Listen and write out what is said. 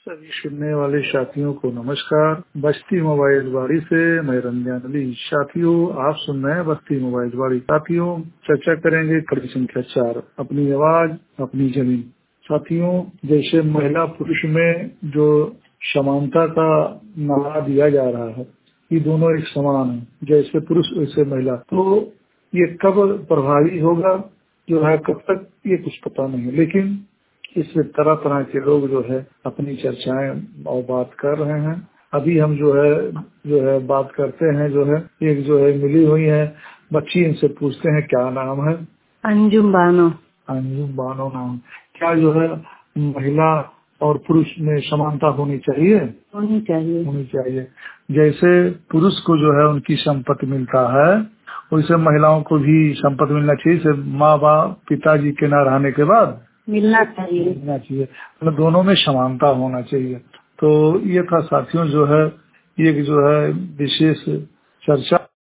सभी सुनने वाले साथियों को नमस्कार। बस्ती मोबाइल बाड़ी से मैं रंजन अली। साथियों, आप सुन रहे हैं बस्ती मोबाइल बाड़ी। साथियों, चर्चा करेंगे कड़ी संख्या 4, अपनी आवाज अपनी जमीन। साथियों, जैसे महिला पुरुष में जो समानता का नारा दिया जा रहा है, ये दोनों एक समान है, जैसे पुरुष वैसे महिला, तो ये कब प्रभावी होगा जो है, कब तक, ये कुछ पता नहीं। लेकिन इससे तरह तरह के लोग जो है अपनी चर्चाएं और बात कर रहे हैं। अभी हम जो है बात करते हैं, जो है एक जो है मिली हुई है बच्ची, इनसे पूछते हैं क्या नाम है। अंजुम बानो। अंजुम बानो नाम। क्या जो है महिला और पुरुष में समानता होनी चाहिए? होनी चाहिए। जैसे पुरुष को जो है उनकी संपत्ति मिलता है, वैसे महिलाओं को भी संपत्ति मिलना चाहिए। जैसे माँ बाप पिताजी के न रहने के बाद मिलना चाहिए। मतलब दोनों में समानता होना चाहिए। तो ये था साथियों जो है एक जो है विशेष चर्चा।